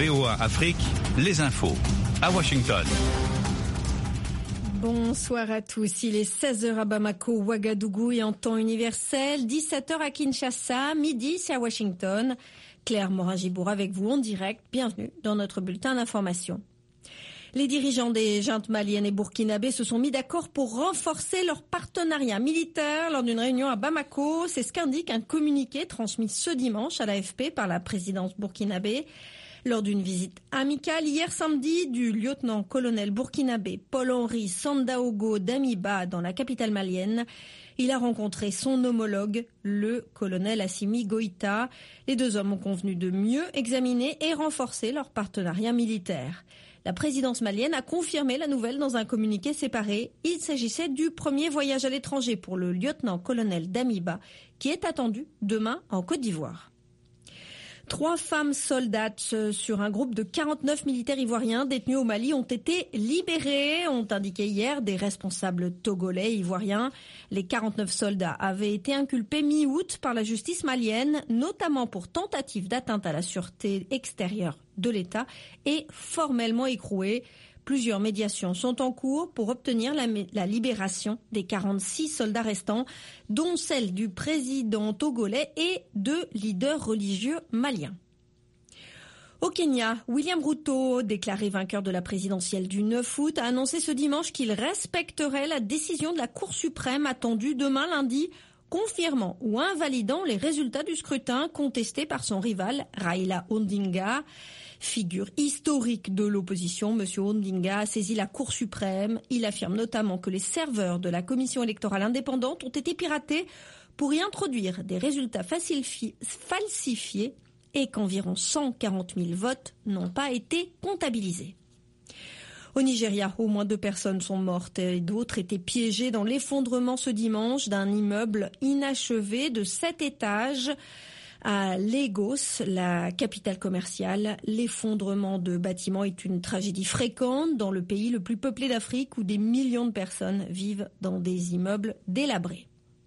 VOA Afrique, les infos à Washington. Bonsoir à tous, il est 16h à Bamako, Ouagadougou et en temps universel, 17h à Kinshasa, midi c'est à Washington. Claire Morin-Gibour avec vous en direct, bienvenue dans notre bulletin d'information. Les dirigeants des juntes maliennes et burkinabés se sont mis d'accord pour renforcer leur partenariat militaire lors d'une réunion à Bamako. C'est ce qu'indique un communiqué transmis ce dimanche à l'AFP par la présidence burkinabé. Lors d'une visite amicale hier samedi du lieutenant-colonel burkinabé Paul-Henri Sandaogo Damiba dans la capitale malienne, il a rencontré son homologue, le colonel Assimi Goïta. Les deux hommes ont convenu de mieux examiner et renforcer leur partenariat militaire. La présidence malienne a confirmé la nouvelle dans un communiqué séparé. Il s'agissait du premier voyage à l'étranger pour le lieutenant-colonel Damiba, qui est attendu demain en Côte d'Ivoire. 3 femmes soldates sur un groupe de 49 militaires ivoiriens détenus au Mali ont été libérées, ont indiqué hier des responsables togolais et ivoiriens. Les 49 soldats avaient été inculpés mi-août par la justice malienne, notamment pour tentative d'atteinte à la sûreté extérieure de l'État et formellement écroués. Plusieurs médiations sont en cours pour obtenir la libération des 46 soldats restants, dont celle du président togolais et de leaders religieux maliens. Au Kenya, William Ruto, déclaré vainqueur de la présidentielle du 9 août, a annoncé ce dimanche qu'il respecterait la décision de la Cour suprême attendue demain lundi, confirmant ou invalidant les résultats du scrutin contesté par son rival Raila Odinga. Figure historique de l'opposition, M. Odinga a saisi la Cour suprême. Il affirme notamment que les serveurs de la commission électorale indépendante ont été piratés pour y introduire des résultats falsifiés et qu'environ 140 000 votes n'ont pas été comptabilisés. Au Nigeria, au moins 2 personnes sont mortes et d'autres étaient piégées dans l'effondrement ce dimanche d'un immeuble inachevé de 7 étages. À Lagos, la capitale commerciale, l'effondrement de bâtiments est une tragédie fréquente dans le pays le plus peuplé d'Afrique où des millions de personnes vivent dans des immeubles délabrés.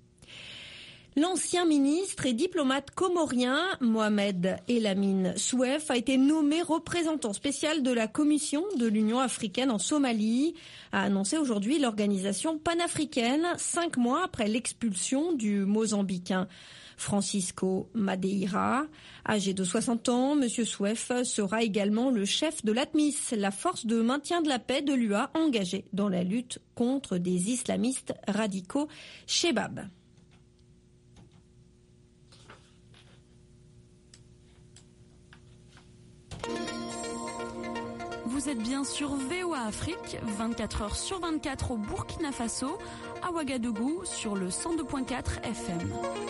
L'ancien ministre et diplomate comorien Mohamed Elamine Souef a été nommé représentant spécial de la Commission de l'Union africaine en Somalie, a annoncé aujourd'hui l'organisation panafricaine, 5 mois après l'expulsion du Mozambicain Francisco Madeira. Âgé de 60 ans, M. Souef sera également le chef de l'ATMIS, la force de maintien de la paix de l'UA engagée dans la lutte contre des islamistes radicaux Chebab. Vous êtes bien sur VOA Afrique, 24h sur 24 au Burkina Faso, à Ouagadougou sur le 102.4 FM.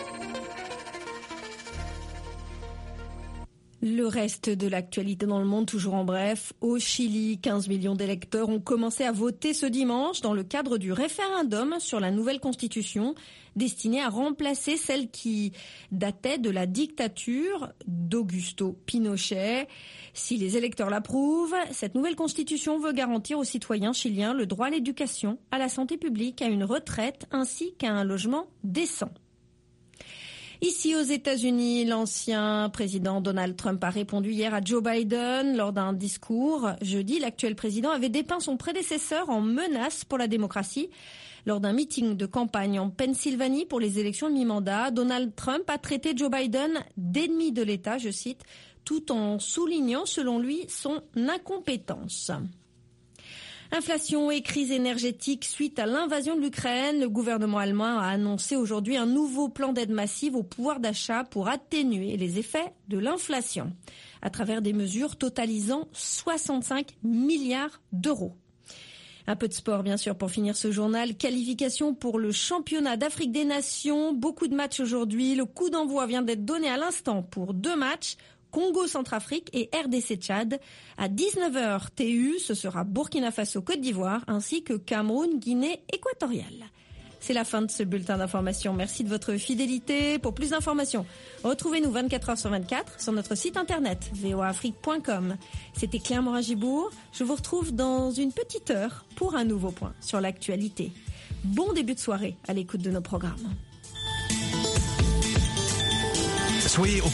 Le reste de l'actualité dans le monde, toujours en bref. Au Chili, 15 millions d'électeurs ont commencé à voter ce dimanche dans le cadre du référendum sur la nouvelle constitution destinée à remplacer celle qui datait de la dictature d'Augusto Pinochet. Si les électeurs l'approuvent, cette nouvelle constitution veut garantir aux citoyens chiliens le droit à l'éducation, à la santé publique, à une retraite ainsi qu'à un logement décent. Ici aux États-Unis, l'ancien président Donald Trump a répondu hier à Joe Biden lors d'un discours. Jeudi, l'actuel président avait dépeint son prédécesseur en menace pour la démocratie. Lors d'un meeting de campagne en Pennsylvanie pour les élections de mi-mandat, Donald Trump a traité Joe Biden d'ennemi de l'État, je cite, tout en soulignant, selon lui, son incompétence. Inflation et crise énergétique suite à l'invasion de l'Ukraine. Le gouvernement allemand a annoncé aujourd'hui un nouveau plan d'aide massive au pouvoir d'achat pour atténuer les effets de l'inflation à travers des mesures totalisant 65 milliards d'euros. Un peu de sport, bien sûr, pour finir ce journal. Qualification pour le championnat d'Afrique des Nations. Beaucoup de matchs aujourd'hui. Le coup d'envoi vient d'être donné à l'instant pour 2 matchs. Congo-Centrafrique et RDC-Tchad. À 19h TU, ce sera Burkina Faso-Côte d'Ivoire ainsi que Cameroun-Guinée équatoriale. C'est la fin de ce bulletin d'information. Merci de votre fidélité. Pour plus d'informations, retrouvez-nous 24h sur 24 sur notre site internet voaafrique.com. C'était Claire Morin-Gibour. Je vous retrouve dans une petite heure pour un nouveau point sur l'actualité. Bon début de soirée à l'écoute de nos programmes. Soyez au